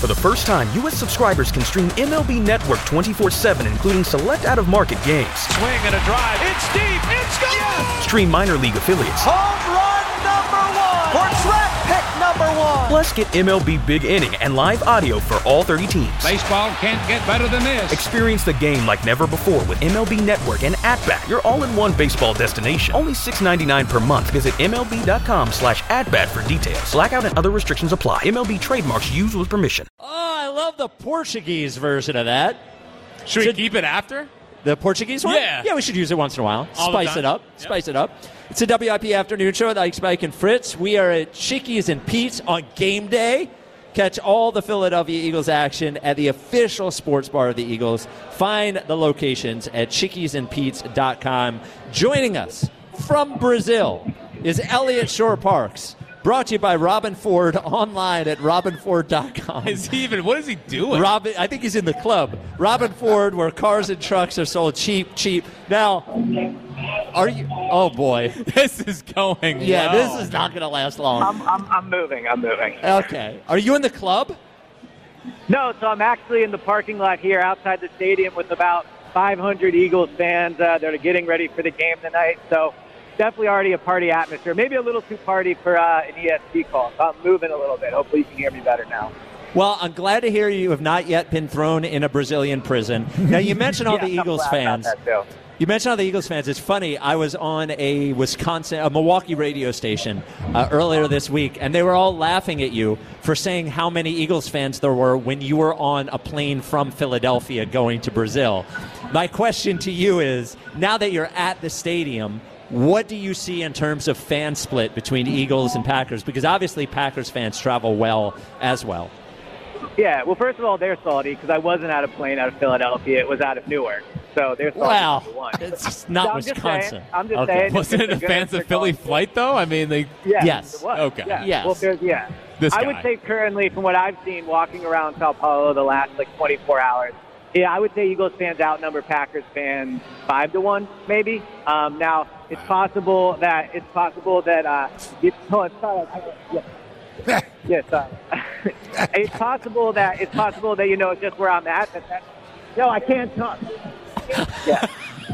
For the first time, U.S. subscribers can stream MLB Network 24/7, including select out-of-market games. Swing and a drive. It's deep. It's gone. Yes! Stream minor league affiliates. Home run number 1. Or track pick number 1. Plus, get MLB Big Inning and live audio for all 30 teams. Baseball can't get better than this. Experience the game like never before with MLB Network and @Bat, your all-in-one baseball destination. Only $6.99 per month. Visit MLB.com/@Bat for details. Blackout and other restrictions apply. MLB trademarks used with permission. Oh, I love the Portuguese version of that. Should we keep it after? The Portuguese one? Yeah. Yeah, we should use it once in a while. All Spice it up. Yep. Spice it up. It's a WIP afternoon show with Ike, Spike, and Fritz. We are at Chickies and Pete's on game day. Catch all the Philadelphia Eagles action at the official sports bar of the Eagles. Find the locations at chickiesandpete's.com. Joining us from Brazil is Elliott Shore-Parks. Brought to you by Robin Ford, online at robinford.com. What is he doing? I think he's in the club. Robin Ford, where cars and trucks are sold cheap. Now, are you? Oh boy, This is going. yeah, well. this is not going to last long. I'm moving. Okay, are you in the club? No, so I'm actually in the parking lot here outside the stadium with about 500 Eagles fans that are getting ready for the game tonight. So definitely already a party atmosphere. Maybe a little too party for an ESP call. So I'm moving a little bit. Hopefully you can hear me better now. Well, I'm glad to hear you have not yet been thrown in a Brazilian prison. Now, you mentioned all the Eagles fans. You mentioned all the Eagles fans. It's funny. I was on a Milwaukee radio station earlier this week, and they were all laughing at you for saying how many Eagles fans there were when you were on a plane from Philadelphia going to Brazil. My question to you is, now that you're at the stadium, what do you see in terms of fan split between Eagles and Packers? Because obviously Packers fans travel well as well. Yeah, well, first of all, they're salty because I wasn't out of plane out of Philadelphia. It was out of Newark. So they're salty. Wow, for one. it's not I'm Wisconsin. I'm just saying. Wasn't it a fans of Philly flight, though? I mean, they. Yes. It was. Okay. Yeah. Yes. Well, This I guy. would say currently, from what I've seen walking around Sao Paulo the last 24 hours, yeah, I would say Eagles fans outnumber Packers fans 5-1, maybe. Now it's possible that it's possible that it's possible that it's just where I'm at. No, I can't talk. Yeah.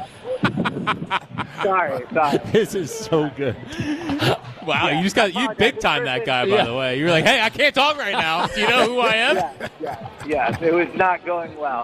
Sorry. This is so good. Wow, Yeah. you just got you big time that guy, by the way. You were like, hey, I can't talk right now. Do you know who I am? Yeah. It was not going well.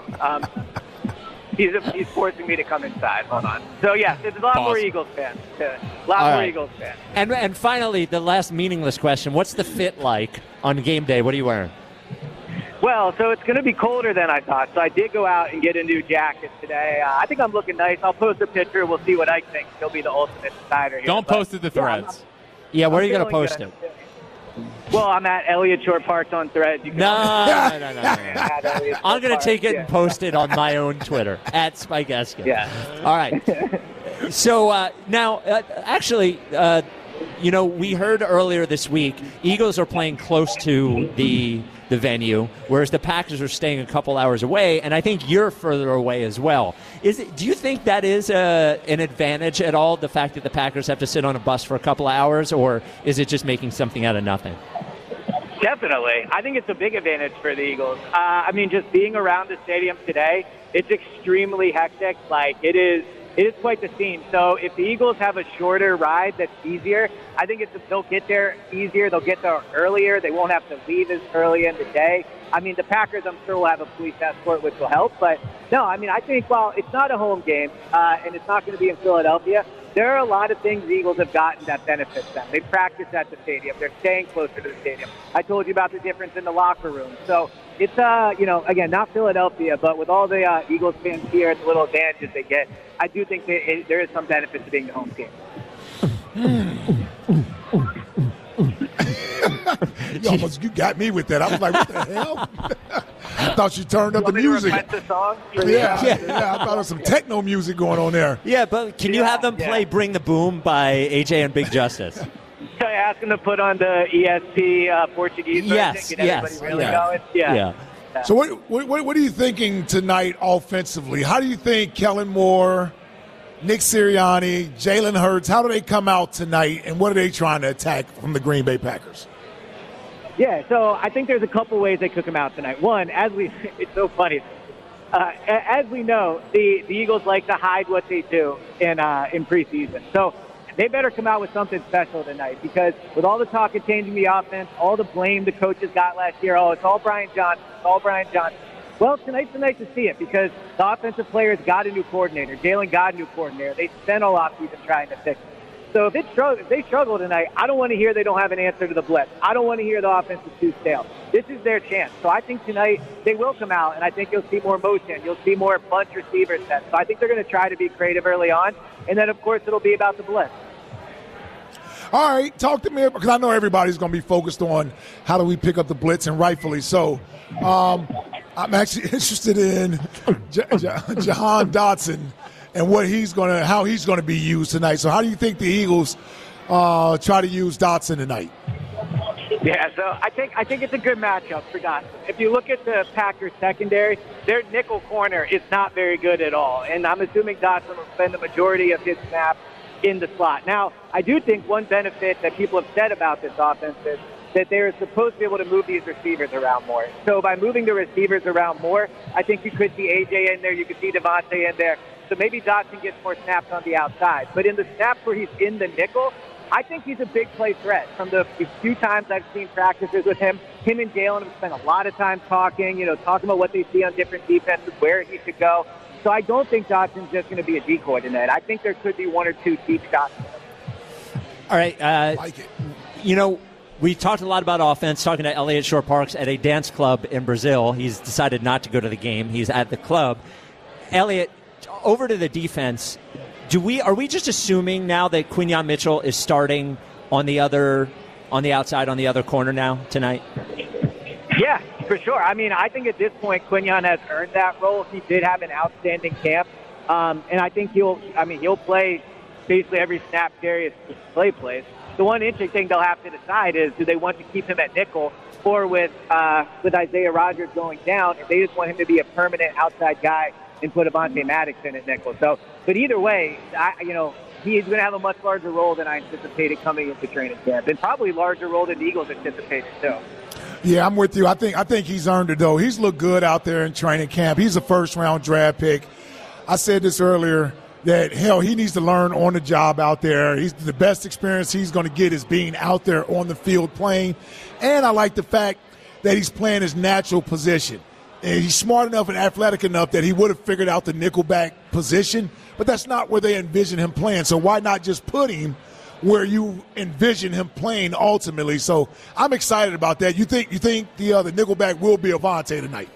He's forcing me to come inside. Hold on. So, yes, there's a lot more Eagles fans. Eagles fans. And finally, the last meaningless question. What's the fit like on game day? What are you wearing? Well, so it's going to be colder than I thought. So I did go out and get a new jacket today. I think I'm looking nice. I'll post a picture. We'll see what Ike thinks. He'll be the ultimate decider here. Don't post it to Threads. Yeah, where are you going to post it? Well, I'm at Elliott Shore-Parks on Threads. You can No. at Elliott I'm going to Shore-Parks, take it yeah. and post it on my own Twitter, at Spike Eskin. Yeah. All right. So now, actually, we heard earlier this week, Eagles are playing close to the venue, whereas the Packers are staying a couple hours away, and I think you're further away as well. Do you think that is an advantage at all, the fact that the Packers have to sit on a bus for a couple of hours, or is it just making something out of nothing? Definitely. I think it's a big advantage for the Eagles. Just being around the stadium today, it's extremely hectic. It is quite the scene. So if the Eagles have a shorter ride that's easier, I think they'll get there easier. They'll get there earlier. They won't have to leave as early in the day. The Packers, I'm sure, will have a police escort, which will help. But, no, I think while it's not a home game and it's not going to be in Philadelphia, there are a lot of things the Eagles have gotten that benefits them. They practice at the stadium. They're staying closer to the stadium. I told you about the difference in the locker room. So it's, again, not Philadelphia, but with all the Eagles fans here and the little advantages they get, I do think there is some benefit to being the home team. You got me with that. I was like, what the hell? I thought you turned up the music. The song? Yeah, I thought there was some techno music going on there. Yeah, but can you have them play Bring the Boom by AJ and Big Justice? So I asked them to put on the ESP Portuguese version. Yes, Get everybody really going. Yeah. So what are you thinking tonight offensively? How do you think Kellen Moore, Nick Sirianni, Jalen Hurts, how do they come out tonight, and what are they trying to attack from the Green Bay Packers? Yeah, so I think there's a couple ways they could come out tonight. One, it's so funny. As we know, the Eagles like to hide what they do in preseason. So they better come out with something special tonight, because with all the talk of changing the offense, all the blame the coaches got last year, it's all Brian Johnson. Well, tonight's the night to see it, because the offensive players got a new coordinator. Jalen got a new coordinator. They spent all offseason trying to fix it. So if they struggle tonight, I don't want to hear they don't have an answer to the blitz. I don't want to hear the offense is too stale. This is their chance. So I think tonight they will come out, and I think you'll see more motion. You'll see more bunch receiver sets. So I think they're going to try to be creative early on, and then, of course, it'll be about the blitz. All right, talk to me, because I know everybody's going to be focused on how do we pick up the blitz, and rightfully so. I'm actually interested in Jahan Dotson and how he's going to be used tonight. So how do you think the Eagles try to use Dotson tonight? Yeah, so I think it's a good matchup for Dotson. If you look at the Packers secondary, their nickel corner is not very good at all, and I'm assuming Dotson will spend the majority of his snaps in the slot. Now, I do think one benefit that people have said about this offense is that they're supposed to be able to move these receivers around more. So by moving the receivers around more, I think you could see A.J. in there, you could see Devontae in there. So maybe Dotson gets more snaps on the outside. But in the snaps where he's in the nickel, I think he's a big play threat. From the few times I've seen practices with him and Jalen have spent a lot of time talking about what they see on different defenses, where he should go. So I don't think Dotson's just going to be a decoy tonight. I think there could be one or two deep shots. All right. Like it. We talked a lot about offense, talking to Elliot Shore-Parks at a dance club in Brazil. He's decided not to go to the game. He's at the club. Elliot, over to the defense, are we just assuming now that Quinyon Mitchell is starting on the outside, on the other corner now tonight? Yeah, for sure. I mean, I think at this point Quinyon has earned that role. He did have an outstanding camp, and I think he'll play basically every snap Darius Slay plays. The one interesting thing they'll have to decide is, do they want to keep him at nickel, or with Isaiah Rodgers going down, if they just want him to be a permanent outside guy and put Avonte Maddox in at nickel. So, but either way, he's going to have a much larger role than I anticipated coming into training camp, and probably larger role than the Eagles anticipated too. Yeah, I'm with you. I think he's earned it, though. He's looked good out there in training camp. He's a first-round draft pick. I said this earlier, that, he needs to learn on the job out there. The best experience he's going to get is being out there on the field playing. And I like the fact that he's playing his natural position. And he's smart enough and athletic enough that he would have figured out the nickelback position, but that's not where they envision him playing. So why not just put him where you envision him playing ultimately? So I'm excited about that. You think the nickelback will be Avonte tonight?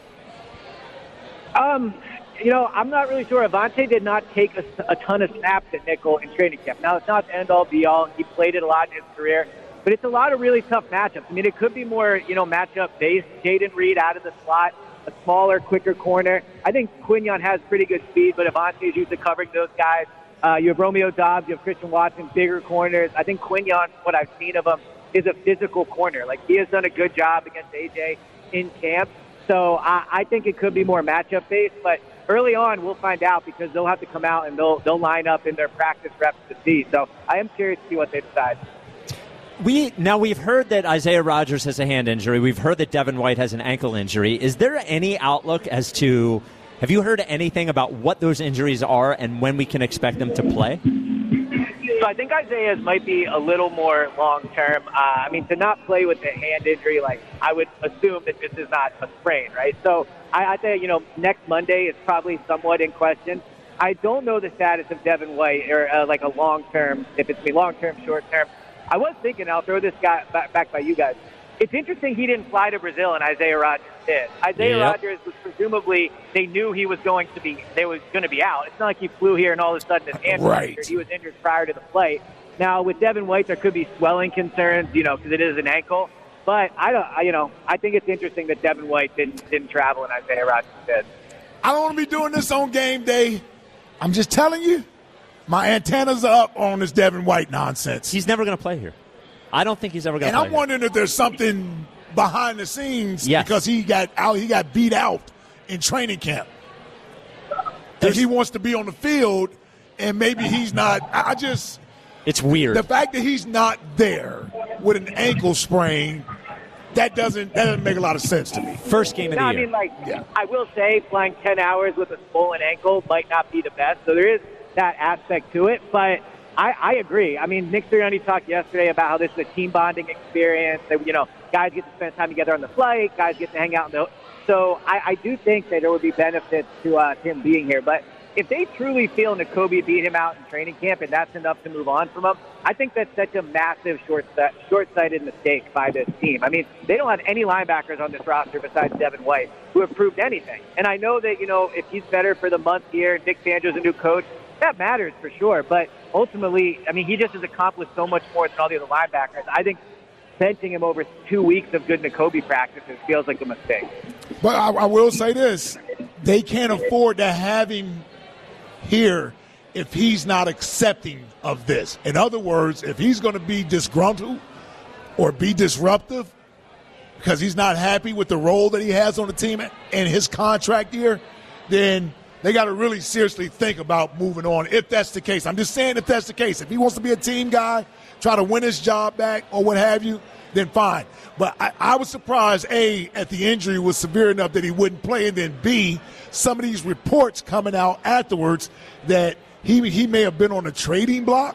I'm not really sure. Avonte did not take a ton of snaps at nickel in training camp. Now, it's not the end-all, be-all. He played it a lot in his career. But it's a lot of really tough matchups. I mean, it could be more, matchup-based. Jaden Reed out of the slot, a smaller, quicker corner. I think Quinyon has pretty good speed, but Avonte is used to covering those guys. You have Romeo Doubs, you have Christian Watson, bigger corners. I think Quinyon, what I've seen of him, is a physical corner. Like, he has done a good job against A.J. in camp. So I think it could be more matchup-based, but early on, we'll find out, because they'll have to come out and they'll line up in their practice reps to see. So I am curious to see what they decide. We've heard that Isaiah Rodgers has a hand injury. We've heard that Devin White has an ankle injury. Is there any outlook as to, have you heard anything about what those injuries are and when we can expect them to play? So I think Isaiah's might be a little more long-term. To not play with a hand injury, I would assume that this is not a sprain, right? So I think, next Monday is probably somewhat in question. I don't know the status of Devin White, or a long-term, if it's long-term, short-term. I was thinking, I'll throw this guy back by you guys. It's interesting he didn't fly to Brazil and Isaiah Rodgers did. Rodgers was presumably, they knew he was going to be out. It's not like he flew here and all of a sudden his hand was injured. He was injured prior to the flight. Now with Devin White, there could be swelling concerns, because it is an ankle. But I think it's interesting that Devin White didn't travel and Isaiah Rodgers did. I don't want to be doing this on game day. I'm just telling you, my antennas are up on this Devin White nonsense. He's never going to play here. I don't think he's ever going to play. And I'm wondering if there's something behind the scenes, because he got beat out in training camp. That he wants to be on the field, and maybe he's not. It's weird. The fact that he's not there with an ankle sprain, that doesn't make a lot of sense to me. First game of the year. I mean, I will say flying 10 hours with a swollen ankle might not be the best, so there is that aspect to it, but I agree. I mean, Nick Sirianni talked yesterday about how this is a team bonding experience. That, guys get to spend time together on the flight. Guys get to hang out. So I do think that there would be benefits to him being here. But if they truly feel Nakobe beat him out in training camp and that's enough to move on from him, I think that's such a massive short-sighted mistake by this team. I mean, they don't have any linebackers on this roster besides Devin White who have proved anything. And I know that, if he's better for the month here, Nick Fangio's a new coach, that matters for sure. But ultimately, I mean, he just has accomplished so much more than all the other linebackers. I think benching him over 2 weeks of good Nakobe practices feels like a mistake. But I will say this. They can't afford to have him here if he's not accepting of this. In other words, if he's going to be disgruntled or be disruptive because he's not happy with the role that he has on the team and his contract year, then they got to really seriously think about moving on if that's the case. I'm just saying if that's the case. If he wants to be a team guy, try to win his job back or what have you, then fine. But I was surprised, A, at the injury was severe enough that he wouldn't play, and then B, some of these reports coming out afterwards that he may have been on a trading block.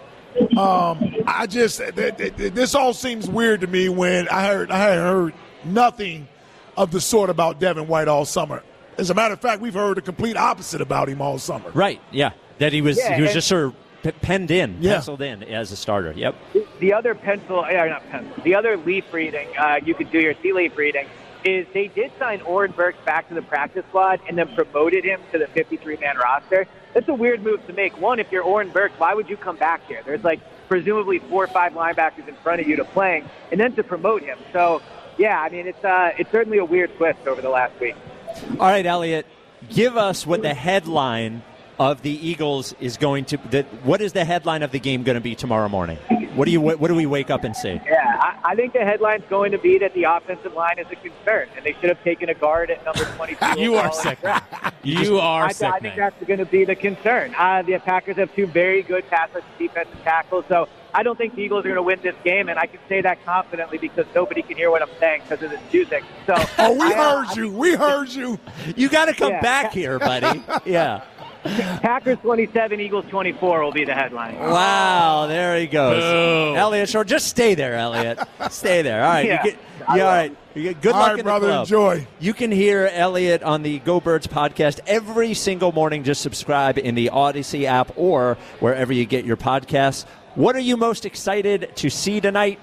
This all seems weird to me when I heard nothing of the sort about Devin White all summer. As a matter of fact, we've heard the complete opposite about him all summer. Right, yeah. That he was just sort of penciled in as a starter. Yep. The other the other leaf reading, you could do your tea leaf reading, is they did sign Oren Burks back to the practice squad and then promoted him to the 53-man roster. That's a weird move to make. One, if you're Oren Burks, why would you come back here? There's presumably 4 or 5 linebackers in front of you to playing, and then to promote him. So, yeah, I mean, it's certainly a weird twist over the last week. All right, Elliot, give us what the headline of the Eagles is going to what is the headline of the game going to be tomorrow morning? What do we wake up and say? Yeah, I think the headline's going to be that the offensive line is a concern, and they should have taken a guard at number 22. You are sick. You are sick. I think that's going to be the concern. The Packers have 2 very good pass rush defensive tackles, so I don't think the Eagles are going to win this game, and I can say that confidently because nobody can hear what I'm saying because of this music. So, we heard you. We heard you. You got to come back here, buddy. Yeah. Packers 27, Eagles 24 will be the headline. Wow, there he goes. Boom. Elliot Shore, just stay there, Elliot. Stay there. All right. All right. Good luck in the club. Enjoy. You can hear Elliot on the Go Birds podcast every single morning. Just subscribe in the Odyssey app or wherever you get your podcasts. What are you most excited to see tonight?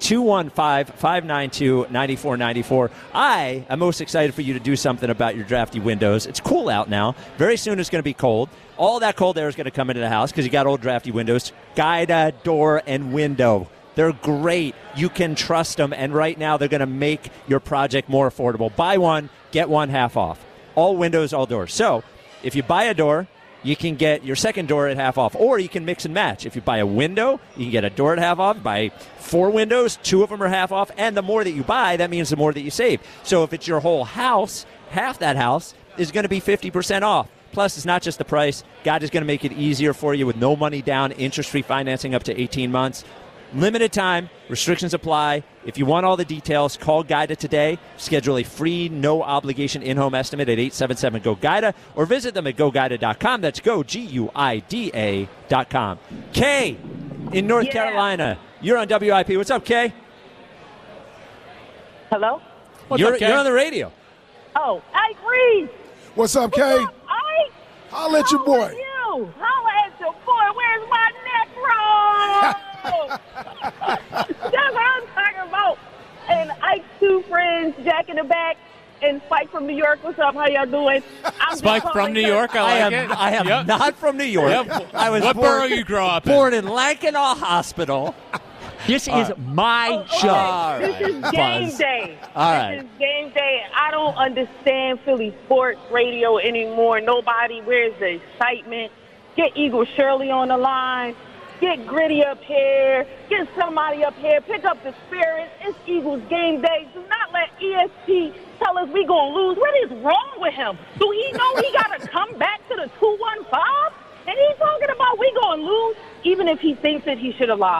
215-592-9494. I am most excited for you to do something about your drafty windows. It's cool out now. Very soon it's going to be cold. All that cold air is going to come into the house because you got old drafty windows. Guida door and window. They're great. You can trust them. And right now they're going to make your project more affordable. Buy one, get one half off. All windows, all doors. So if you buy a door, you can get your second door at half off, or you can mix and match. If you buy a window, you can get a door at half off. Buy 4 windows, 2 of them are half off, and the more that you buy, that means the more that you save. So if it's your whole house, half that house is going to be 50% off. Plus, it's not just the price. God is going to make it easier for you with no money down, interest-free financing up to 18 months. Limited time, restrictions apply. If you want all the details, call Guida today. Schedule a free, no-obligation in-home estimate at 877-GO-GUIDA or visit them at GoGuida.com. That's GoGuida.com. Kay, in North Carolina, you're on WIP. What's up, Kay? Hello? You're on the radio. Oh, Ike Reed. What's up, Kay? What's up, Ike? Holla at your boy. Holla at your boy. Where's my neck roll? That's what I'm talking about. And Ike's 2 friends, Jack in the back, and Spike from New York. What's up? How y'all doing? Spike from New York? I am not from New York. Yep. What borough you grow up in? Born in Lankenau Hospital. This is my show. This is game day. All right. This is game day. I don't understand Philly sports radio anymore. Nobody. Where's the excitement? Get Eagle Shirley on the line. Get Gritty up here. Get somebody up here. Pick up the spirit. It's Eagles game day. Do not let ESP tell us we going to lose. What is wrong with him? Do he know he got to come back to the 215? And he's talking about we going to lose, even if he thinks that he should have lied.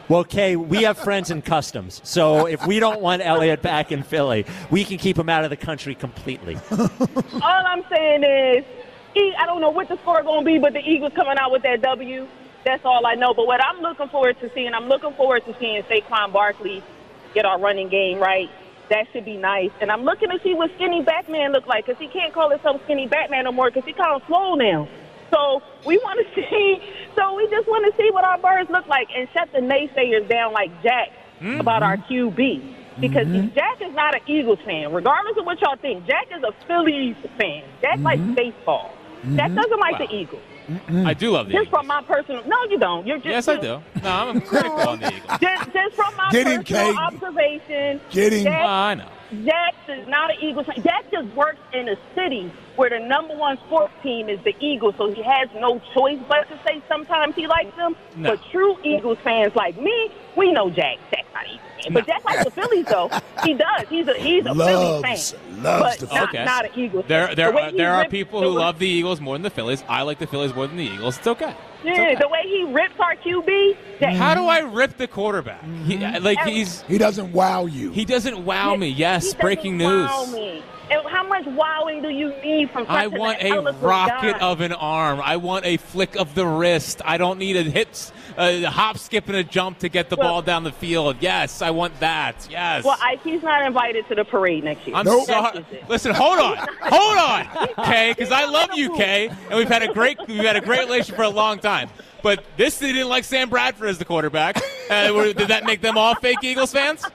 Well, Kay, we have friends in customs, so if we don't want Elliott back in Philly, we can keep him out of the country completely. All I'm saying is, I don't know what the score is going to be, but the Eagles coming out with that W. That's all I know. But what I'm looking forward to seeing, Saquon Barkley get our running game right. That should be nice. And I'm looking to see what Skinny Batman look like, because he can't call himself Skinny Batman no more because he kind of slow now. So we want to see. So we just want to see what our birds look like and shut the naysayers down like Jack about our QB. Because Jack is not an Eagles fan. Regardless of what y'all think, Jack is a Phillies fan. Jack likes baseball. Jack doesn't like the Eagles. I do love the Eagles. Just from my personal... No, you don't. You're just... Yes, I do. No, I'm critical on the Eagles. Just from my personal observation... I know. Jack is not an Eagles fan. Jack just works in a city where the number one sports team is the Eagles, so he has no choice but to say sometimes he likes them. No. But true Eagles fans like me, we know Jack's not an Eagles fan. But Jack likes the Phillies, though. He does. He's a Phillies fan. But not an Eagles fan. There are people who love the Eagles more than the Phillies. I like the Phillies more than the Eagles. It's okay. Yeah, the way he rips our QB. How do I rip the quarterback? He doesn't wow you. He doesn't wow me. Yes, breaking news. Wow me. And how much wowing do you need from I want a rocket of an arm. I want a flick of the wrist. I don't need a hop, skip, and a jump to get the ball down the field. Yes, I want that. Yes. Well, He's not invited to the parade next year. I'm sorry. Listen, hold on, Kay, because I love you, Kay, and we've had a great relationship for a long time. But this city didn't like Sam Bradford as the quarterback. Did that make them all fake Eagles fans?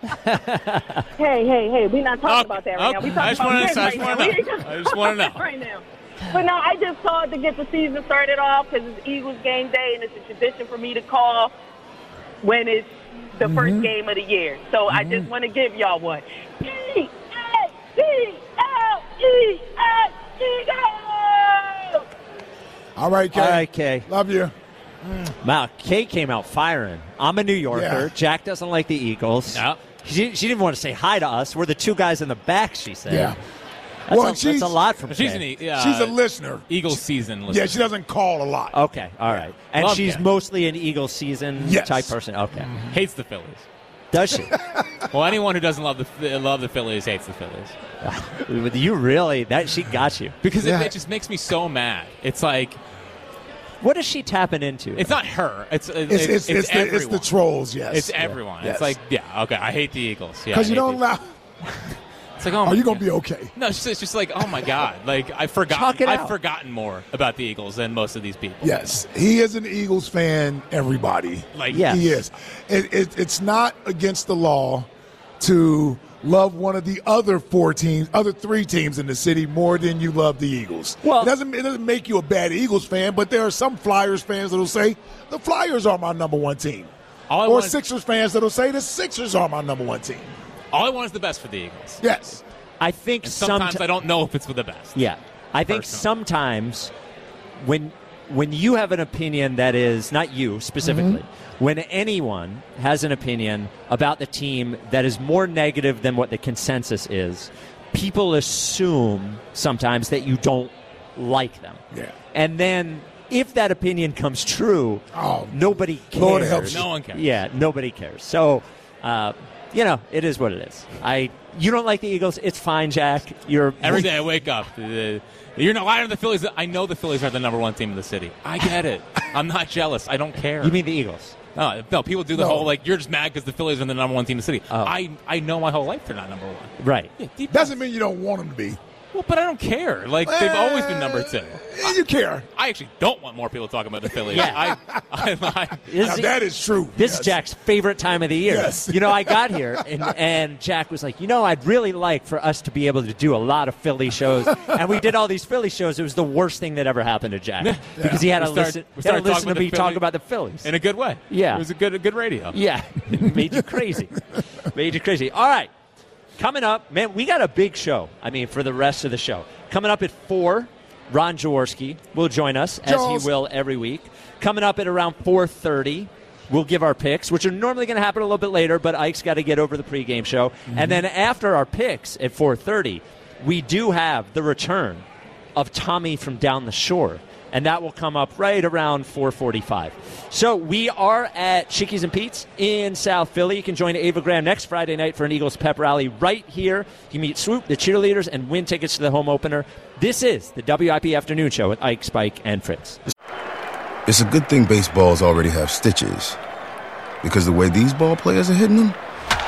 Hey, we're not talking about that right now. We're talking I just want to know. Right now. But no, I just called to get the season started off because it's Eagles game day, and it's a tradition for me to call when it's the first game of the year. So I just want to give y'all one. Eagles! All right, Kay. Love you. Wow, Kay came out firing. I'm a New Yorker. Yeah. Jack doesn't like the Eagles. No. She didn't want to say hi to us. We're the two guys in the back, she said. Yeah. That's a lot from Kay. She's a listener. Eagles season listener. Yeah, she doesn't call a lot. Okay, all right. And she's mostly an Eagles season type person. Okay. Hates the Phillies. Does she? Well, anyone who doesn't love the Phillies hates the Phillies. You really? She got you. Because it just makes me so mad. It's like... What is she tapping into? It's not her. It's the trolls, yes. It's everyone. Yes. It's like, okay, I hate the Eagles. Because you don't allow... It's like, are you going to be okay? No, it's just like, oh, my God. Like, I've forgotten more about the Eagles than most of these people. Yes. He is an Eagles fan, everybody. He is. It's not against the law to love one of the other three teams in the city more than you love the Eagles. Well, it doesn't make you a bad Eagles fan, but there are some Flyers fans that will say, the Flyers are my number one team. Sixers fans that will say, the Sixers are my number one team. All I want is the best for the Eagles. Yes. I think sometimes I don't know if it's for the best. Yeah. I think sometimes when you have an opinion that is not you specifically, when anyone has an opinion about the team that is more negative than what the consensus is, people assume sometimes that you don't like them. Yeah. And then if that opinion comes true, nobody cares. Lord helps you. No one cares. Yeah, nobody cares. So, it is what it is. You don't like the Eagles. It's fine, Jack. Every day I wake up. You're not lying to the Phillies. I know the Phillies are the number one team in the city. I get it. I'm not jealous. I don't care. You mean the Eagles? No, people do the whole, you're just mad because the Phillies are the number one team in the city. Oh. I know my whole life they're not number one. Right. Yeah, doesn't mean you don't want them to be. Well, but I don't care. They've always been number two. You care. I actually don't want more people talking about the Phillies. Yeah. That is true. This is Jack's favorite time of the year. Yes. I got here, and Jack was like, I'd really like for us to be able to do a lot of Philly shows. And we did all these Philly shows. It was the worst thing that ever happened to Jack. Because he had to listen to me talk about the Phillies. In a good way. Yeah. It was a good radio. Yeah. Made you crazy. All right. Coming up, man, we got a big show. For the rest of the show. Coming up at 4, Ron Jaworski will join us, as he will every week. Coming up at around 4:30, we'll give our picks, which are normally going to happen a little bit later, but Ike's got to get over the pregame show. Mm-hmm. And then after our picks at 4:30, we do have the return of Tommy from down the shore. and that will come up right around 4:45. So we are at Chickies and Pete's in South Philly. You can join Ava Graham next Friday night for an Eagles pep rally right here. You can meet Swoop, the cheerleaders, and win tickets to the home opener. This is the WIP Afternoon Show with Ike, Spike, and Fritz. It's a good thing baseballs already have stitches, because the way these ball players are hitting them,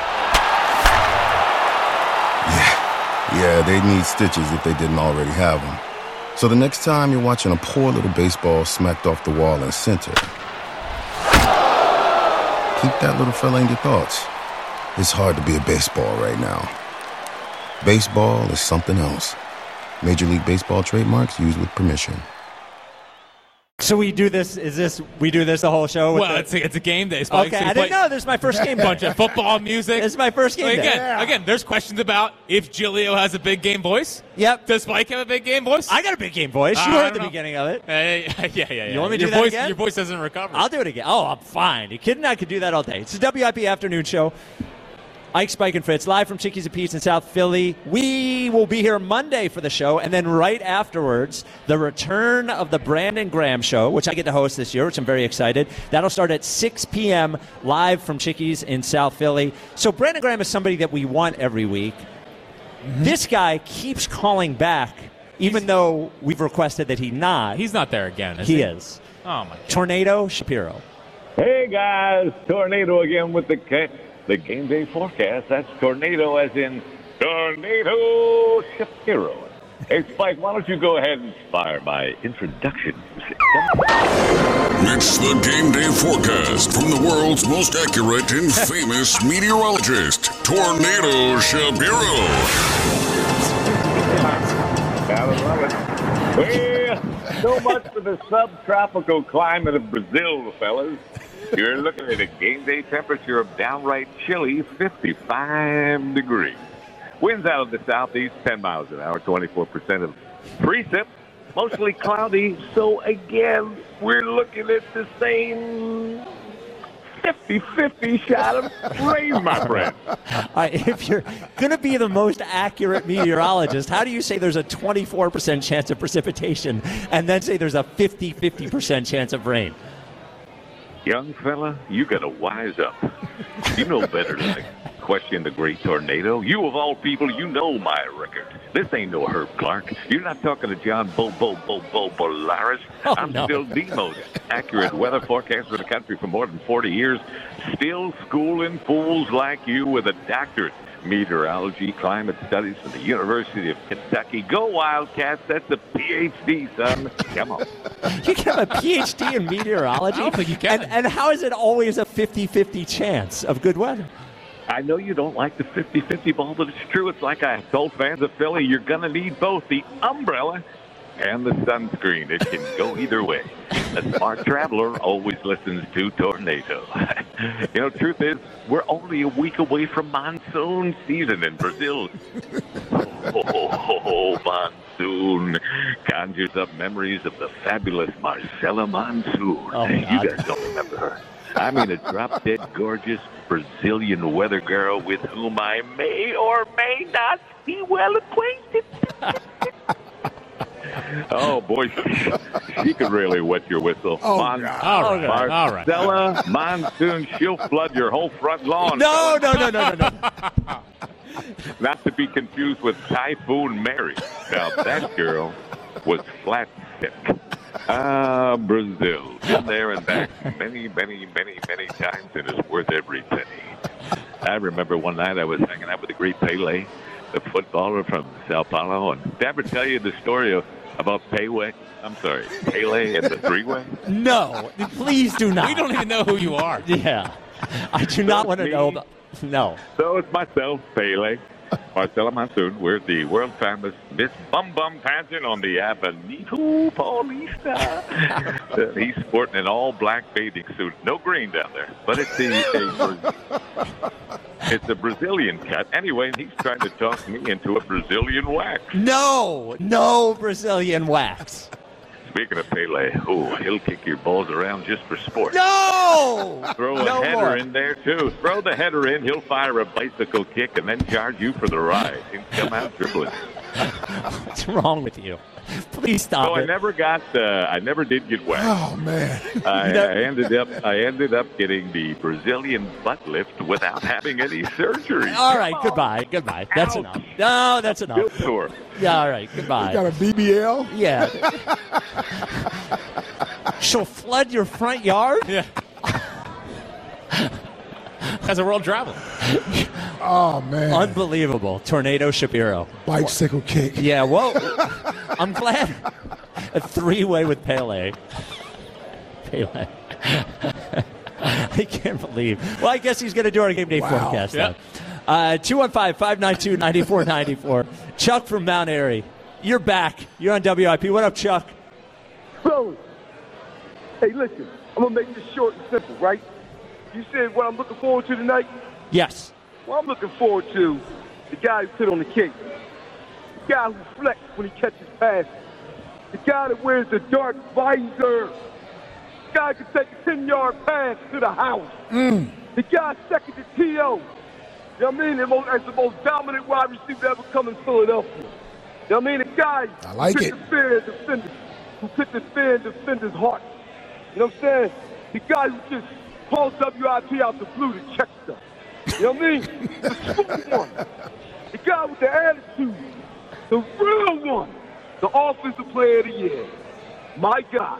yeah, they need stitches if they didn't already have them. So the next time you're watching a poor little baseball smacked off the wall in center, keep that little fella in your thoughts. It's hard to be a baseball right now. Baseball is something else. Major League Baseball trademarks used with permission. So we do this. We do this the whole show? Well, it's a game day, Spike. Okay, so I didn't know. This is my first game day. Bunch of football music. This is my first game day. Again, there's questions about if Giglio has a big game voice. Yep. Does Spike have a big game voice? I got a big game voice. You heard the beginning of it. Yeah. You want me to do that again? Your voice doesn't recover. I'll do it again. Oh, I'm fine. You kidding? I could do that all day. It's the WIP Afternoon Show. Ike, Spike, and Fritz, live from Chickies and Pete's in South Philly. We will be here Monday for the show, and then right afterwards, the return of the Brandon Graham Show, which I get to host this year, which I'm very excited. That'll start at 6 p.m. live from Chickies in South Philly. So Brandon Graham is somebody that we want every week. Mm-hmm. This guy keeps calling back, even though we've requested that he not. He's not there again, is he? He is. Oh, my God. Tornado Shapiro. Hey, guys. Tornado again with the game day forecast. That's tornado as in Tornado Shapiro. Hey, Spike, why don't you go ahead and fire my introduction music? It's the game day forecast from the world's most accurate and famous meteorologist, Tornado Shapiro. Gotta love it. Well, so much for the subtropical climate of Brazil, fellas. You're looking at a game day temperature of downright chilly 55 degrees. Winds out of the southeast, 10 miles an hour, 24% of precip, mostly cloudy. So, again, we're looking at the same 50-50 shot of rain, my friend. If you're going to be the most accurate meteorologist, how do you say there's a 24% chance of precipitation and then say there's a 50% chance of rain? Young fella, you got to wise up. You know better than to question the great tornado. You, of all people, you know my record. This ain't no Herb Clark. You're not talking to John Bolaris. I'm still the most accurate weather forecaster in the country for more than 40 years. Still schooling fools like you with a doctorate. Meteorology, climate studies from the University of Kentucky. Go Wildcats. That's a PhD, son. Come on. You can have a PhD in meteorology? I don't think you can. And how is it always a 50-50 chance of good weather? I know you don't like the 50-50 ball, but it's true. It's like I told fans of Philly, you're going to need both the umbrella and the sunscreen. It can go either way. A smart traveler always listens to Tornado. You know, truth is, we're only a week away from monsoon season in Brazil. Monsoon conjures up memories of the fabulous Marcela Monsoon. Oh, you guys don't remember her. I mean, a drop-dead gorgeous Brazilian weather girl with whom I may or may not be well acquainted. Oh, boy, she could really wet your whistle. All right. Marcela Monsoon, she'll flood your whole front lawn. No. Not to be confused with Typhoon Mary. Now, that girl was flat sick. Brazil. Been there and back many times, and it's worth every penny. I remember one night I was hanging out with the great Pele, the footballer from Sao Paulo, and did I ever tell you the story about Pele and the three-way? No, please do not. We don't even know who you are. Yeah, I do not want to know about. No. So it's myself, Pele, Marcela Monsoon. We're at the world-famous Miss Bum Bum pageant on the Avenida Paulista. He's sporting an all-black bathing suit. No green down there. But it's a Brazilian cut. Anyway, and he's trying to talk me into a Brazilian wax. No Brazilian wax. Speaking of Pele, he'll kick your balls around just for sport. No! Throw a header in there, too. Throw the header in, he'll fire a bicycle kick and then charge you for the ride. He'll come out dribbling. What's wrong with you? Please stop So it. I never did get wet. Oh man! I ended up getting the Brazilian butt lift without having any surgery. All right, goodbye. That's enough. No, that's enough. Good tour. Yeah, all right, goodbye. You got a BBL? Yeah. She'll flood your front yard? Yeah. As a world traveler. Oh man! Unbelievable. Tornado Shapiro. Bicycle kick. Yeah, well, I'm glad. A three-way with Pele. I can't believe. Well, I guess he's going to do our game day forecast. Yep. 215-592-9494. Chuck from Mount Airy. You're back. You're on WIP. What up, Chuck? Fellas, hey, listen. I'm going to make this short and simple, right? You said what I'm looking forward to tonight? Yes. Well, I'm looking forward to the guy who put on the cape. The guy who flexes when he catches passes. The guy that wears the dark visor. The guy who can take a 10-yard pass to the house. The guy second to T.O. You know what I mean? As the most dominant wide receiver ever come in Philadelphia. You know what I mean? The guy like who it. put the fear in defenders. Who put the fear in defenders' hearts. You know what I'm saying? The guy who just calls WIP out the blue to check stuff. You know what I mean? The smooth one. The guy with the attitude. The real one. The offensive player of the year. My guy,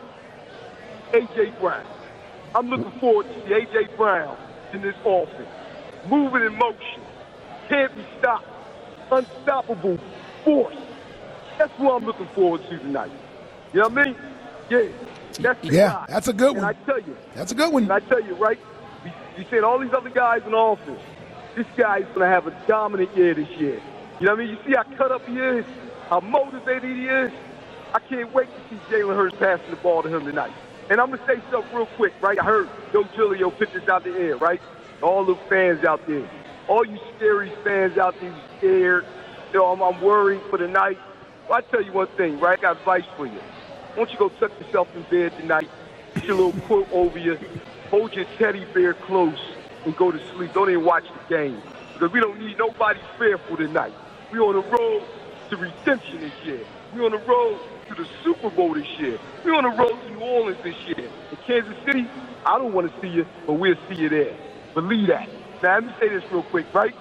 A.J. Brown. I'm looking forward to see A.J. Brown in this offense. Moving in motion. Can't be stopped. Unstoppable force. That's what I'm looking forward to tonight. You know what I mean? Yeah. That's the guy. That's a good one. And I tell you. That's a good one. And I tell you, right? You said all these other guys in offense. This guy's going to have a dominant year this year. You know what I mean? You see how cut up he is? How motivated he is? I can't wait to see Jalen Hurts passing the ball to him tonight. And I'm going to say something real quick, right? I heard Joe Giglio put this out the air, right? All the fans out there. All you scary fans out there scared. You know, I'm worried for the night. Well, I tell you one thing, right? I got advice for you. Why don't you go tuck yourself in bed tonight, get your little quilt over you, hold your teddy bear close, and go to sleep. Don't even watch the game. Because we don't need nobody fearful tonight. We're on the road to redemption this year. We're on the road to the Super Bowl this year. We're on the road to New Orleans this year. In Kansas City, I don't want to see you, but we'll see you there. Believe that. Now, let me say this real quick, right?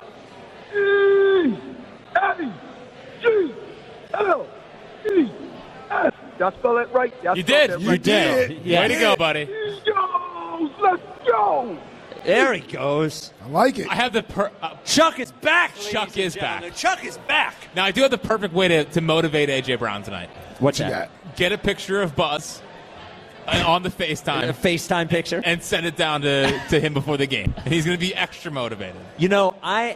E-L-E-G-S. Did I spell that right? You did. Right? You did. Yeah. Way to go, buddy. Let's go. There he goes. I like it. I have the Chuck is back. Chuck is back. Chuck is back. Now, I do have the perfect way to motivate A.J. Brown tonight. What's that? Get a picture of Buzz on the FaceTime. A FaceTime picture? And send it down to him before the game. And he's going to be extra motivated. You know,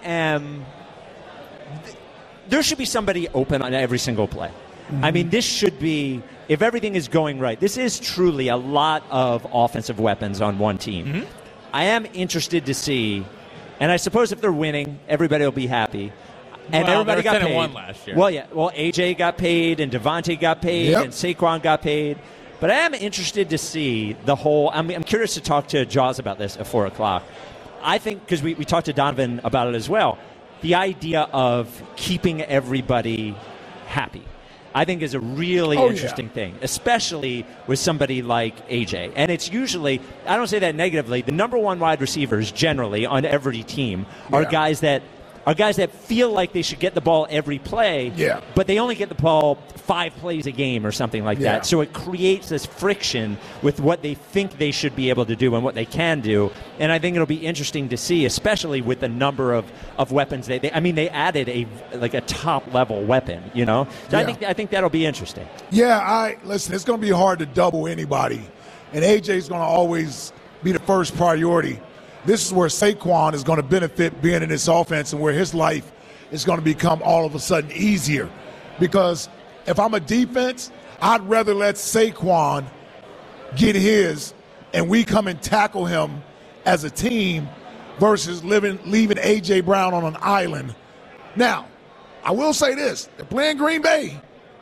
there should be somebody open on every single play. Mm-hmm. I mean, this should be, if everything is going right, this is truly a lot of offensive weapons on one team. Mm-hmm. I am interested to see, and I suppose if they're winning, everybody will be happy. And everybody got paid. 10-1 last year. Well, yeah. Well, AJ got paid, and Devontae got paid, and Saquon got paid. But I am interested to see the whole. I'm curious to talk to Jaws about this at 4 o'clock. I think because we talked to Donovan about it as well. The idea of keeping everybody happy, I think, is a really interesting thing, especially with somebody like AJ. And it's usually, I don't say that negatively, the number one wide receivers generally on every team are guys that feel like they should get the ball every play, but they only get the ball 5 plays a game or something like that. So it creates this friction with what they think they should be able to do and what they can do. And I think it'll be interesting to see, especially with the number of weapons. They added a top-level weapon, you know? So I think that'll be interesting. Yeah, listen, it's going to be hard to double anybody. And AJ's going to always be the first priority. This is where Saquon is going to benefit being in this offense and where his life is going to become all of a sudden easier. Because if I'm a defense, I'd rather let Saquon get his and we come and tackle him as a team versus leaving A.J. Brown on an island. Now, I will say this. They're playing Green Bay.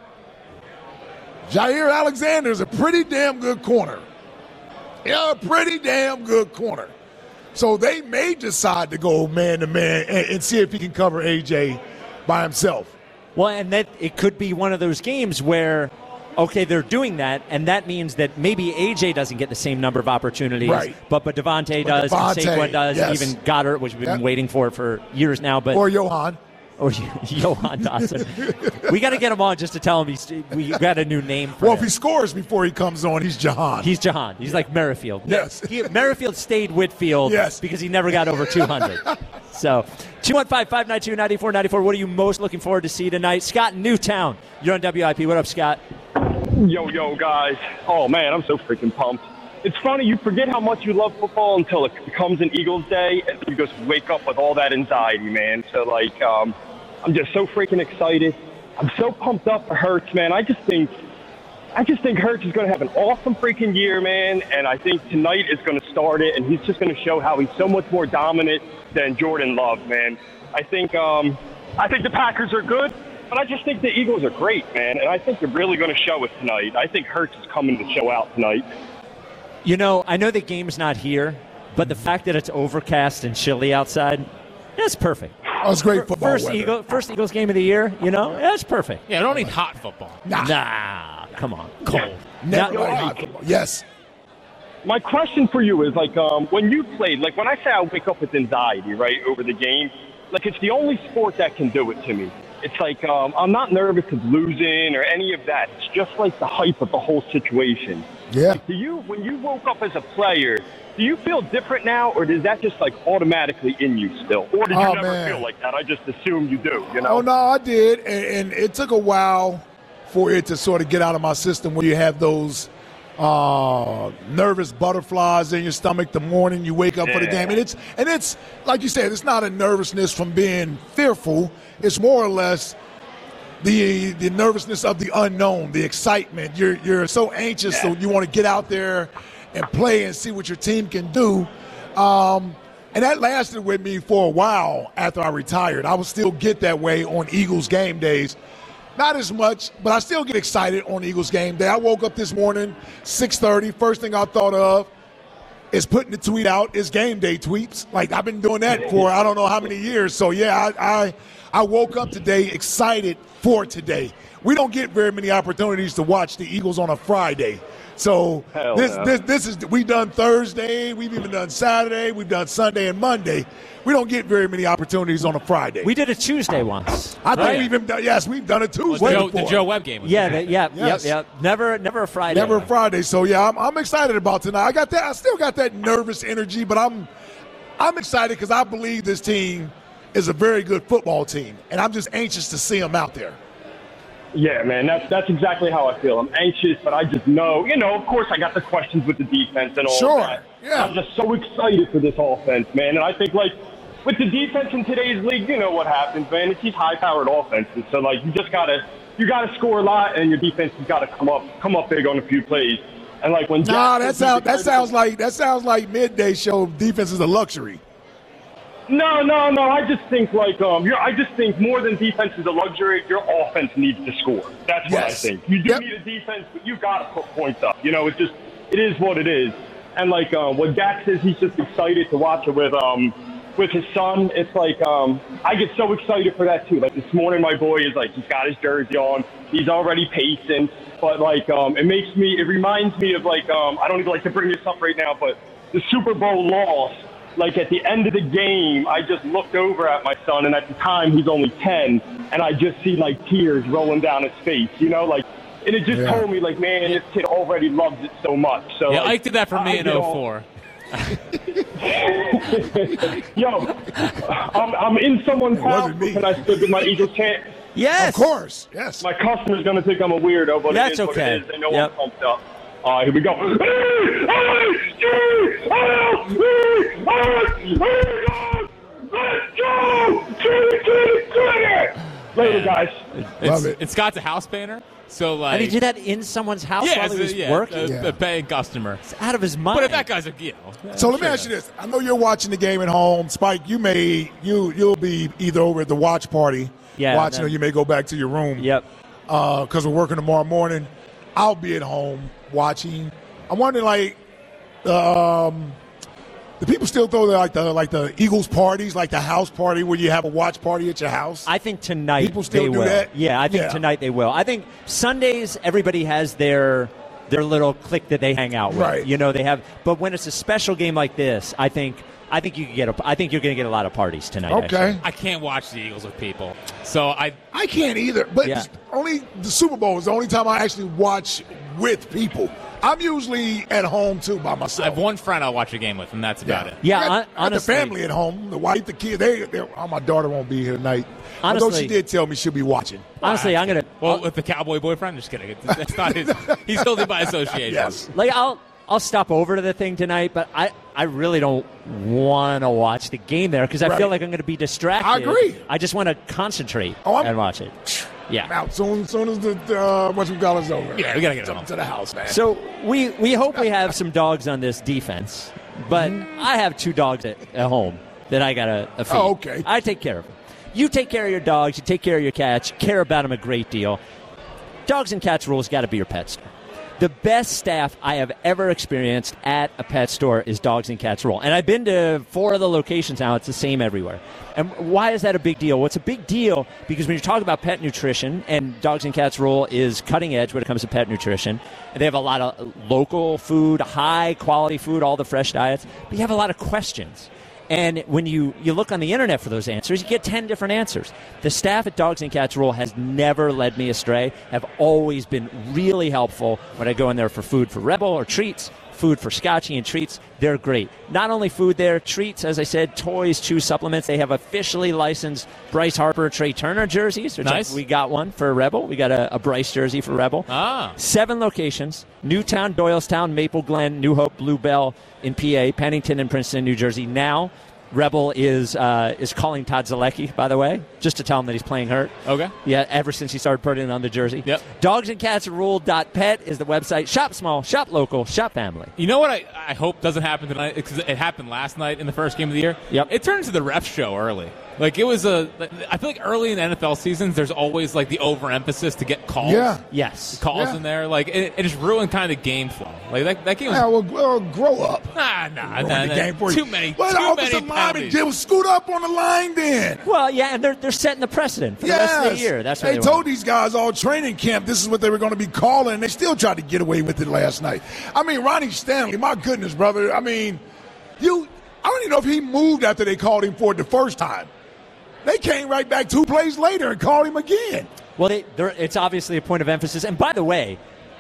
Jair Alexander is a pretty damn good corner. Yeah, a pretty damn good corner. So they may decide to go man-to-man and see if he can cover A.J. by himself. Well, and that it could be one of those games where, okay, they're doing that, and that means that maybe AJ doesn't get the same number of opportunities, right. but Devontae does, and Saquon does, yes. even Goddard, which we've been waiting for years now. But or Johan. Or Johan Dawson. We got to get him on just to tell him we got a new name for Well, him. if he scores before he comes on, he's Jahan. He's Jahan. He's like Merrifield. Yes. Merrifield stayed Whitfield because he never got over 200. So, 215-592-9494. What are you most looking forward to see tonight? Scott in Newtown. You're on WIP. What up, Scott? Yo, guys. Oh, man, I'm so freaking pumped. It's funny, you forget how much you love football until it becomes an Eagles day, and you just wake up with all that anxiety, man. So, I'm just so freaking excited. I'm so pumped up for Hurts, man. I just think Hurts is going to have an awesome freaking year, man, and I think tonight is going to start it, and he's just going to show how he's so much more dominant than Jordan Love, man. I think the Packers are good, but I just think the Eagles are great, man, and I think they're really going to show it tonight. I think Hurts is coming to show out tonight. You know, I know the game's not here, but the fact that it's overcast and chilly outside, that's perfect. Oh, it's great football weather. First Eagles game of the year, that's perfect. Yeah, I don't need hot football. Nah, come on, cold. Never hot football. Yes. My question for you is, when you played, when I say I wake up with anxiety, right, over the game, it's the only sport that can do it to me. It's I'm not nervous of losing or any of that. It's just the hype of the whole situation. Yeah. When you woke up as a player, do you feel different now, or is that just automatically in you still? Or did you never feel like that? I just assume you do, you know? Oh, no, I did. And it took a while for it to sort of get out of my system where you have those nervous butterflies in your stomach the morning you wake up for the game. And it's like you said, it's not a nervousness from being fearful. It's more or less the nervousness of the unknown, the excitement. You're so anxious, so you want to get out there and play and see what your team can do. And that lasted with me for a while after I retired. I would still get that way on Eagles game days. Not as much, but I still get excited on Eagles game day. I woke up this morning, 6:30. First thing I thought of is putting the tweet out. It's game day tweets. I've been doing that for I don't know how many years. So, I woke up today excited for today. We don't get very many opportunities to watch the Eagles on a Friday. So this is we've done Thursday, we've even done Saturday, we've done Sunday and Monday. We don't get very many opportunities on a Friday. We did a Tuesday once. I think we've done a Tuesday before. The Joe Webb game. Yep. Never a Friday. Never a Friday. So I'm excited about tonight. I got that. I still got that nervous energy, but I'm excited because I believe this team is a very good football team, and I'm just anxious to see them out there. Yeah, man, that's exactly how I feel. I'm anxious, but I just know, of course I got the questions with the defense and all that. Yeah. I'm just so excited for this offense, man. And I think, with the defense in today's league, you know what happens, man. It's these high-powered offenses. So, you just gotta score a lot, and your defense has got to come up big on a few plays. And when that sounds like midday show defense is a luxury. No. I just think I just think more than defense is a luxury, your offense needs to score. That's what I think. You do need a defense, but you got to put points up. It is what it is. And when Dak says he's just excited to watch it with his son, it's I get so excited for that too. This morning, my boy is he's got his jersey on, he's already pacing. But it reminds me of I don't even like to bring this up right now, but the Super Bowl loss. At the end of the game, I just looked over at my son, and at the time he's only 10, and I just see tears rolling down his face, and it just told me man, this kid already loves it so much. So Ike did that for me in 04. Yo, I'm in someone's house, and I stood with my Eagles chant. Yes, of course. Yes, my customer's gonna think I'm a weirdo, but that's it is okay. What it is. They know I'm pumped up. All right, here we go. Let's go! Later, guys. Love it. It's Scott's a house painter, so And he did that in someone's house while he was working? A paying customer. It's out of his mind. But if that guy's So let me ask you this. I know you're watching the game at home. Spike, you'll be either over at the watch party watching, or you may go back to your room. Yep. Because we're working tomorrow morning. I'll be at home watching. I'm wondering, the Do people still throw the Eagles parties, like the house party where you have a watch party at your house? I think tonight people still they do will. that. Yeah, I think tonight they will. I think Sundays everybody has their little clique that they hang out with. Right. You know, they have. But when it's a special game like this, I think you can get. I think you're going to get a lot of parties tonight. Okay. Actually. I can't watch the Eagles with people, so I can't either. But only the Super Bowl is the only time I actually watch with people. I'm usually at home too by myself. I have one friend I'll watch a game with, and that's about it. Yeah, I got the family at home, the wife, the kid. My daughter won't be here tonight. Honestly, although she did tell me she'll be watching. Honestly, I'm gonna. Well, with the cowboy boyfriend, just kidding. That's not his. He's guilty by association. Yes. Like I'll stop over to the thing tonight, but I really don't want to watch the game there because I feel like I'm going to be distracted. I agree. I just want to concentrate and watch it. Yeah. I'm out soon as the whatchamacallit's over. Yeah, we got to get home to the house, man. So we hope we have some dogs on this defense, but I have 2 dogs at home that I got to feed. Oh, okay. I take care of them. You take care of your dogs. You take care of your cats. You care about them a great deal. Dogs and Cats Rules got to be your pet store. The best staff I have ever experienced at a pet store is Dogs and Cats Rule. And I've been to 4 of the locations now. It's the same everywhere. And why is that a big deal? Well, it's a big deal because when you talk about pet nutrition, and Dogs and Cats Rule is cutting edge when it comes to pet nutrition, and they have a lot of local food, high-quality food, all the fresh diets, but you have a lot of questions. And when you look on the internet for those answers, you get 10 different answers. The staff at Dogs and Cats Rule has never led me astray, have always been really helpful when I go in there for food for Rebel or treats, food for Scotchy and treats. They're great. Not only food there, treats, as I said, toys, chew supplements. They have officially licensed Bryce Harper, Trey Turner jerseys. Nice. We got one for Rebel. We got a Bryce jersey for Rebel. 7 locations: Newtown, Doylestown, Maple Glen, New Hope, Blue Bell in PA, Pennington, and Princeton, New Jersey. Now, Rebel is calling Todd Zalecki, by the way, just to tell him that he's playing hurt. Okay. Yeah, ever since he started putting it on the jersey. Yep. Dogsandcatsrule.pet is the website. Shop small, shop local, shop family. You know what I hope doesn't happen tonight? Because it happened last night in the first game of the year. Yep. It turned into the ref show early. Like, it was I feel like early in the NFL seasons, there's always, like, the overemphasis to get calls. Yeah. Yes. Calls in there. Like, it just ruined kind of the game flow. Like, that game was... Yeah, well, grow up. Nah. The game for you. Too many offensive linemen did scoot up on the line then. Well, yeah, and they're setting the precedent for the rest of the year. That's what they told these guys all training camp this is what they were going to be calling, and they still tried to get away with it last night. I mean, Ronnie Stanley, my goodness, brother. I mean, I don't even know if he moved after they called him for it the first time. They came right back 2 plays later and called him again. Well, it's obviously a point of emphasis. And by the way,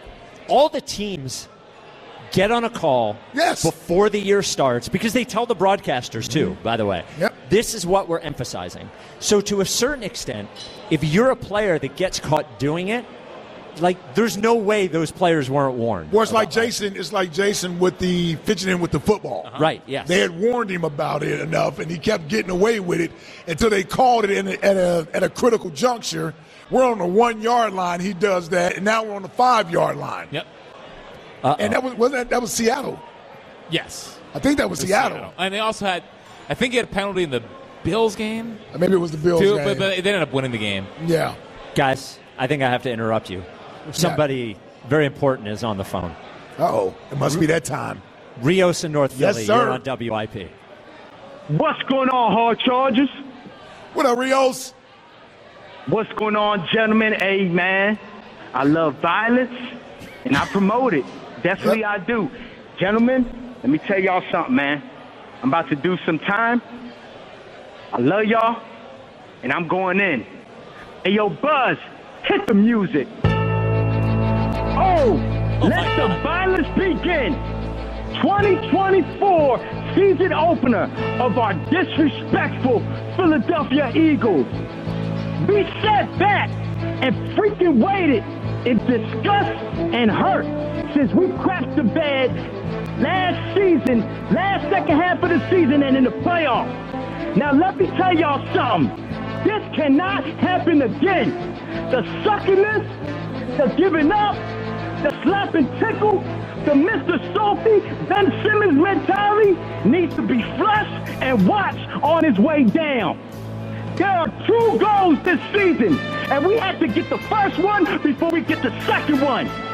all the teams get on a call before the year starts because they tell the broadcasters too, by the way. Yep. This is what we're emphasizing. So to a certain extent, if you're a player that gets caught doing it, like, there's no way those players weren't warned. Well, it's like Jason with the fidgeting with the football. Right, yes. They had warned him about it enough, and he kept getting away with it until they called it at a critical juncture. We're on the 1 yard line. He does that, and now we're on the 5 yard line. Yep. And that was Seattle. Yes. I think that was Seattle. And they also had, I think he had a penalty in the Bills game. Maybe it was the Bills game. But they ended up winning the game. Yeah. Guys, I think I have to interrupt you. Somebody very important is on the phone. Uh-oh. It must be that time. Rios in North Philly. Yes, sir. You're on WIP. What's going on, Hard Chargers? What up, Rios? What's going on, gentlemen? Hey, man, I love violence, and I promote it. Definitely I do. Gentlemen, let me tell y'all something, man. I'm about to do some time. I love y'all, and I'm going in. Hey, yo, Buzz, hit the music. Let the violence begin. 2024 season opener of our disrespectful Philadelphia Eagles. We sat back and freaking waited in disgust and hurt since we crapped the bed last second half of the season and in the playoffs. Now let me tell y'all something. This cannot happen again. The suckiness, the giving up, the slap and tickle, the Mr. Salty, Ben Simmons mentality needs to be flushed and watched on his way down. There are 2 goals this season, and we had to get the first one before we get the second one.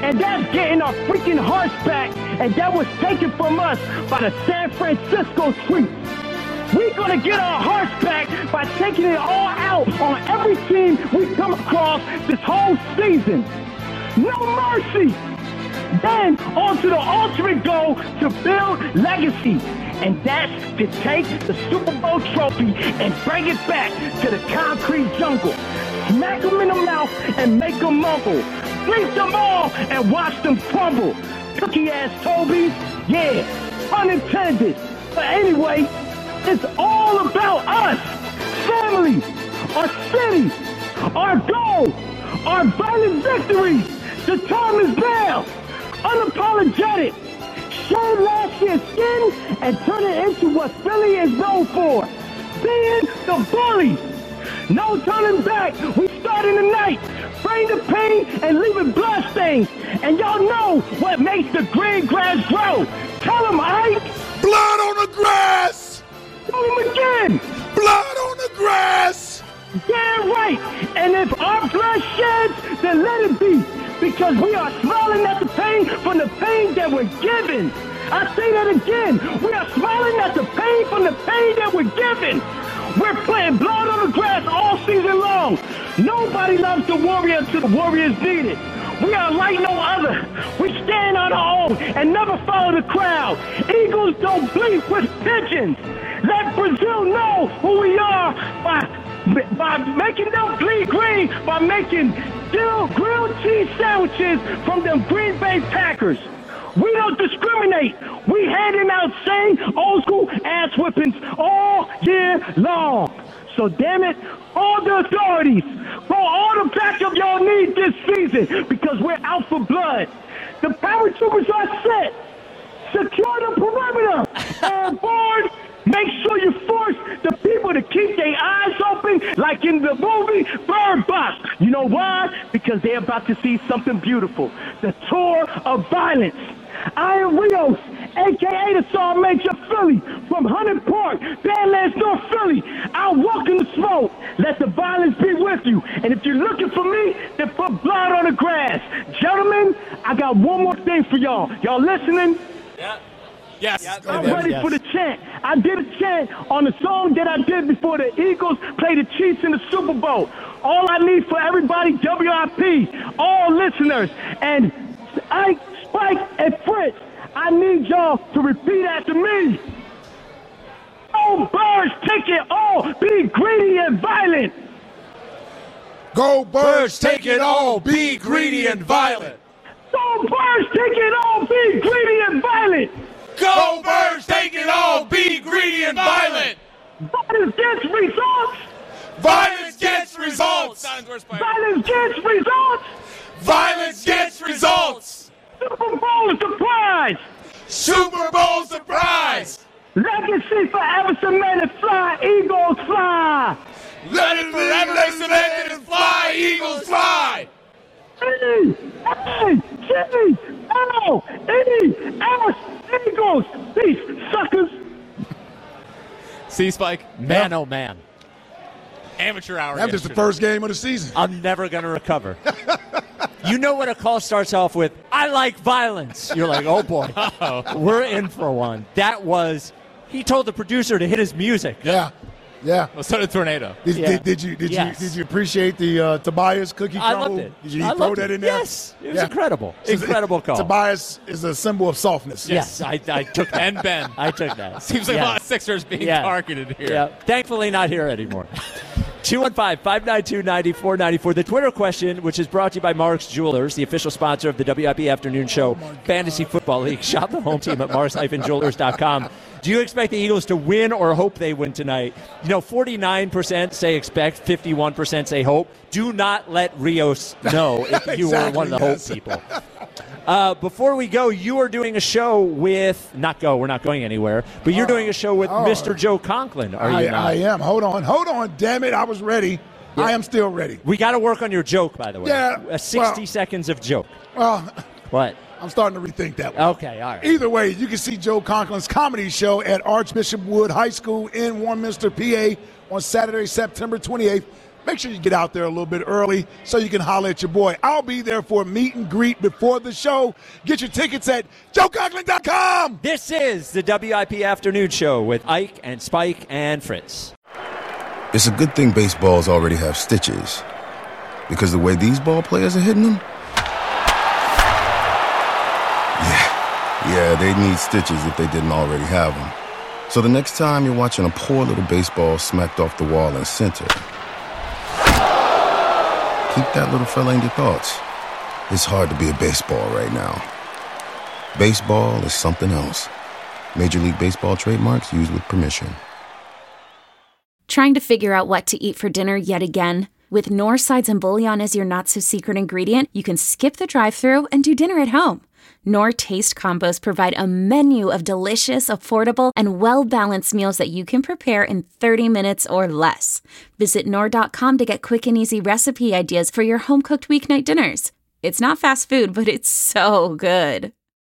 and that's getting our freaking hearts back, and that was taken from us by the San Francisco Tweets. We're going to get our hearts back by taking it all out on every team we come across this whole season. No mercy. Then on to the ultimate goal to build legacy. And that's to take the Super Bowl trophy and bring it back to the concrete jungle. Smack them in the mouth and make them mumble. Bleep them all and watch them crumble. Cookie-ass Toby, yeah, unintended. But anyway, it's all about us. Family, our city, our goal, our violent victories. The time is now. Unapologetic. Shave last year's skin and turn it into what Philly is known for. Being the bully. No turning back. We start in the night. Bring the pain and leave it bloodstains. And y'all know what makes the green grass grow. Tell them, Ike. Blood on the grass. Tell them again. Blood on the grass. Yeah, right. And if our blood sheds, then let it be. Because we are smiling at the pain from the pain that we're given. I say that again. We are smiling at the pain from the pain that we're given. We're playing blood on the grass all season long. Nobody loves the Warrior until the Warriors need it. We are like no other. We stand on our own and never follow the crowd. Eagles don't bleat with pigeons. Let Brazil know who we are by making them bleed green, by making grilled cheese sandwiches from them Green Bay Packers. We don't discriminate. We handing out same old school ass whippings all year long. So damn it, all the authorities, for all the backup y'all need this season, because we're out for blood. The paratroopers are set. Secure the perimeter. And board, make sure you force the people to keep their eyes open like in the movie Bird Box. You know why? Because they're about to see something beautiful. The tour of violence. I am Rios, a.k.a. the Star Major Philly, from Hunting Park, Badlands, North Philly. I walk in the smoke. Let the violence be with you. And if you're looking for me, then put blood on the grass. Gentlemen, I got one more thing for y'all. Y'all listening? Yeah. Yes. I'm ready for the chant. I did a chant on the song that I did before the Eagles played the Chiefs in the Super Bowl. All I need for everybody, WIP, all listeners, and Ike, Spike, and Fritz, I need y'all to repeat after me. Go Birds, take it all, be greedy and violent. Go Birds, take it all, be greedy and violent. Go Birds, take it all, be greedy and violent. Go Birds, take it all, be greedy and violent. Violence gets results. Violence gets results. Violence gets results. Violence gets results. Super Bowl surprise. Super Bowl surprise. Legacy forever cemented, fly, Eagles fly. Let it forever cemented and fly, Eagles fly. E-A-G-L-E-S, Eagles, peace, suckers. See, Spike? Man, oh man. Amateur hour. That was the first game of the season. I'm never going to recover. You know when a call starts off with, I like violence. You're like, oh, boy. Uh-oh. We're in for one. That was, he told the producer to hit his music. Yeah. Yeah. Well, so did Tornado. Did you appreciate the Tobias cookie crumble? I loved it. Did you throw that in there? Yes. It was incredible. Incredible call. Tobias is a symbol of softness. Yes, I took that. And Ben. I took that. Seems like a lot of Sixers being targeted here. Yeah. Thankfully not here anymore. 215-592-9494. The Twitter question, which is brought to you by Mark's Jewelers, the official sponsor of the WIP Afternoon Show, Fantasy Football League. Shop the home team at mars-jewelers.com. Do you expect the Eagles to win or hope they win tonight? 49% say expect, 51% say hope. Do not let Rios know if you were one of the hope people. Before we go, you are doing a show with, we're not going anywhere, but you're doing a show with Mr. Joe Conklin, are you not? I am. Hold on, damn it, I was ready. Yeah. I am still ready. We got to work on your joke, by the way. Yeah. 60 seconds of joke. What? I'm starting to rethink that one. Okay, all right. Either way, you can see Joe Conklin's comedy show at Archbishop Wood High School in Warminster, PA on Saturday, September 28th. make sure you get out there a little bit early so you can holler at your boy. I'll be there for a meet and greet before the show. Get your tickets at joeconklin.com. This is the WIP Afternoon Show with Ike and Spike and Fritz. It's a good thing baseballs already have stitches, because the way these ball players are hitting them, yeah, they need stitches if they didn't already have them. So the next time you're watching a poor little baseball smacked off the wall in center, keep that little fella in your thoughts. It's hard to be a baseball right now. Baseball is something else. Major League Baseball trademarks used with permission. Trying to figure out what to eat for dinner yet again? With Knorr sides and bouillon as your not-so-secret ingredient, you can skip the drive-thru and do dinner at home. Knorr Taste Combos provide a menu of delicious, affordable, and well-balanced meals that you can prepare in 30 minutes or less. Visit Knorr.com to get quick and easy recipe ideas for your home-cooked weeknight dinners. It's not fast food, but it's so good.